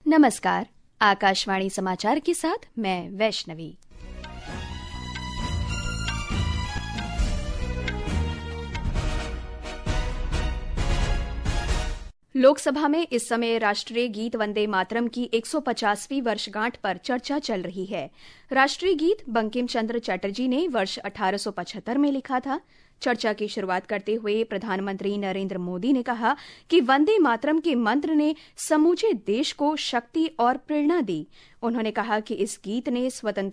नमस्कार, आकाशवाणी समाचार के साथ मैं वैष्णवी। लोकसभा में इस समय राष्ट्रीय गीत वंदे मातरम की 150वीं वर्षगांठ पर चर्चा चल रही है। राष्ट्रीय गीत बंकिम चंद्र चटर्जी ने वर्ष 1875 में लिखा था। चर्चा की शुरुआत करते हुए प्रधानमंत्री नरेंद्र मोदी ने कहा कि वंदे मातरम के मंत्र ने समूचे देश को शक्ति और प्रेरणा दी। उन्होंने कहा कि इस गीत ने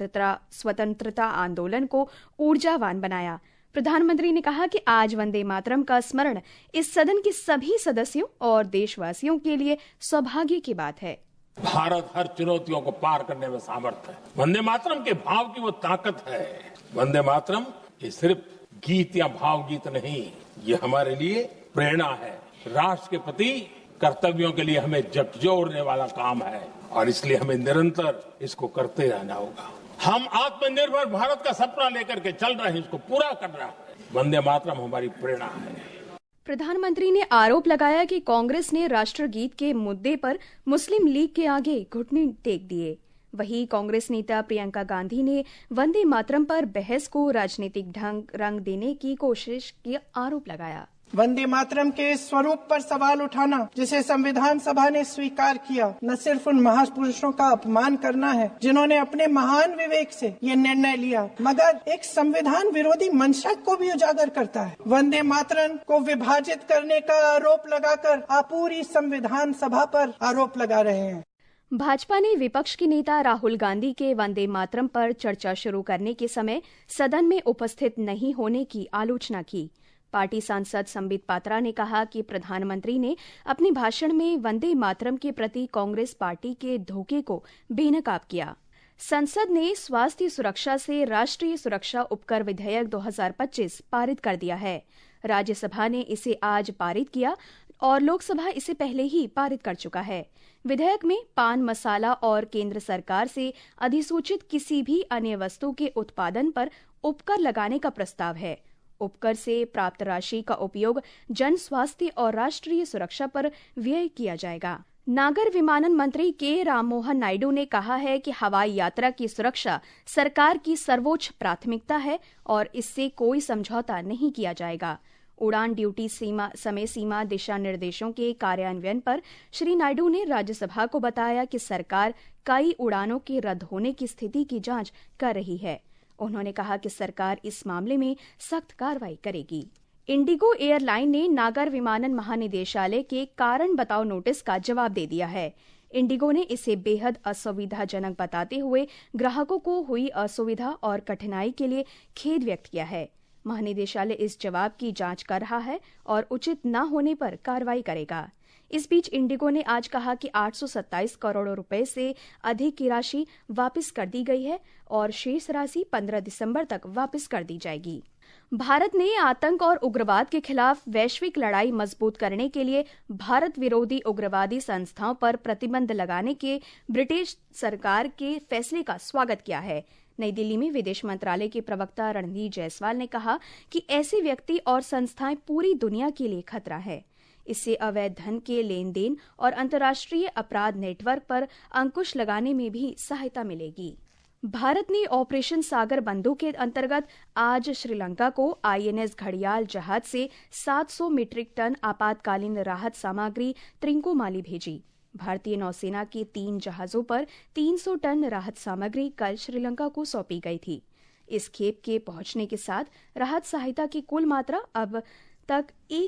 स्वतंत्रता आंदोलन को ऊर्जावान बनाया। प्रधानमंत्री ने कहा कि आज वंदे मातरम का स्मरण इस सदन के सभी सदस्यों और देशवासियों के लिए सौभाग्य की बात है। भारत हर चुनौतियों को पार करने में समर्थ है। वंदे मातरम के भाव की वो ताकत है। वंदे मातरम ये सिर्फ गीत या भावगीत नहीं, ये हमारे लिए प्रेरणा है। राष्ट्र के प्रति कर्तव्यों के लिए हमें झकझोरने वाला काम है और इसलिए हमें निरंतर इसको करते रहना होगा। हम आत्मनिर्भर भारत का सपना लेकर के चल रहे हैं, इसको पूरा कर रहा है। वंदे मातरम हमारी प्रेरणा है। प्रधानमंत्री ने आरोप लगाया कि कांग्रेस ने राष्ट्रगीत के मुद्दे पर मुस्लिम लीग के आगे घुटने टेक दिए। वहीं कांग्रेस नेता प्रियंका गांधी ने वंदे मातरम पर बहस को राजनीतिक रंग देने की कोशिश की आरोप लगाया। वंदे मातरम के स्वरूप पर सवाल उठाना, जिसे संविधान सभा ने स्वीकार किया, न सिर्फ उन महापुरुषों का अपमान करना है जिन्होंने अपने महान विवेक से ये निर्णय लिया, मगर एक संविधान विरोधी मंशा को भी उजागर करता है। वंदे मातरम को विभाजित करने का आरोप लगाकर आप पूरी संविधान सभा पर आरोप लगा रहे हैं। भाजपा ने विपक्ष के नेता राहुल गांधी के वंदे मातरम पर चर्चा शुरू करने के समय सदन में उपस्थित नहीं होने की आलोचना की। पार्टी सांसद संबित पात्रा ने कहा कि प्रधानमंत्री ने अपने भाषण में वंदे मातरम के प्रति कांग्रेस पार्टी के धोखे को बेनकाब किया। संसद ने स्वास्थ्य सुरक्षा से राष्ट्रीय सुरक्षा उपकर विधेयक 2025 पारित कर दिया है। राज्यसभा ने इसे आज पारित किया और लोकसभा इसे पहले ही पारित कर चुका है। विधेयक में पान मसाला और केंद्र सरकार से अधिसूचित किसी भी अन्य वस्तु के उत्पादन पर उपकर लगाने का प्रस्ताव है। उपकर से प्राप्त राशि का उपयोग जन स्वास्थ्य और राष्ट्रीय सुरक्षा पर व्यय किया जाएगा। नागर विमानन मंत्री के राममोहन नायडू ने कहा है कि हवाई यात्रा की सुरक्षा सरकार की सर्वोच्च प्राथमिकता है और इससे कोई समझौता नहीं किया जाएगा। उड़ान ड्यूटी समय सीमा दिशा निर्देशों के कार्यान्वयन पर श्री नायडू ने राज्यसभा को बताया कि सरकार कई उड़ानों के रद्द होने की स्थिति की जांच कर रही है। उन्होंने कहा कि सरकार इस मामले में सख्त कार्रवाई करेगी। इंडिगो एयरलाइन ने नागर विमानन महानिदेशालय के कारण बताओ नोटिस का जवाब दे दिया है। इंडिगो ने इसे बेहद असुविधाजनक बताते हुए ग्राहकों को हुई असुविधा और कठिनाई के लिए खेद व्यक्त किया है। महानिदेशालय इस जवाब की जांच कर रहा है और उचित न होने पर कार्रवाई करेगा। इस बीच इंडिगो ने आज कहा कि 827 करोड़ रुपए से अधिक की राशि वापस कर दी गई है और शेष राशि 15 दिसंबर तक वापस कर दी जाएगी। भारत ने आतंक और उग्रवाद के खिलाफ वैश्विक लड़ाई मजबूत करने के लिए भारत विरोधी उग्रवादी संस्थाओं पर प्रतिबंध लगाने के ब्रिटिश सरकार के फैसले का स्वागत किया है। नई दिल्ली में विदेश मंत्रालय के प्रवक्ता रणधीर जायसवाल ने कहा कि ऐसे व्यक्ति और संस्थाएं पूरी दुनिया के लिए खतरा है। इससे अवैध धन के लेन देन और अंतर्राष्ट्रीय अपराध नेटवर्क पर अंकुश लगाने में भी सहायता मिलेगी। भारत ने ऑपरेशन सागर बंधु के अंतर्गत आज श्रीलंका को आईएनएस घड़ियाल जहाज से 700 मीट्रिक टन आपातकालीन राहत सामग्री त्रिंकोमाली भेजी। भारतीय नौसेना के 3 जहाजों पर 300 टन राहत सामग्री कल श्रीलंका को सौंपी गई थी। इस खेप के पहुंचने के साथ राहत सहायता की कुल मात्रा अब तक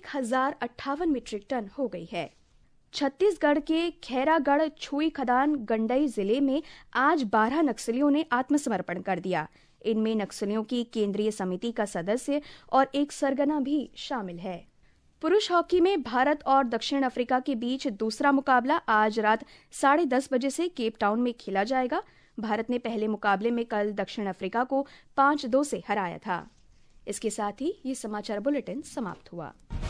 1058 मीट्रिक टन हो गई है। छत्तीसगढ़ के खैरागढ़ छुई खदान गंडई जिले में आज 12 नक्सलियों ने आत्मसमर्पण कर दिया। इनमें नक्सलियों की केंद्रीय समिति का सदस्य और एक सरगना भी शामिल है। पुरुष हॉकी में भारत और दक्षिण अफ्रीका के बीच दूसरा मुकाबला आज रात 10:30 बजे से केप टाउन में खेला जाएगा। भारत ने पहले मुकाबले में कल दक्षिण अफ्रीका को 5-2 से हराया था। इसके साथ ही ये समाचार बुलेटिन समाप्त हुआ।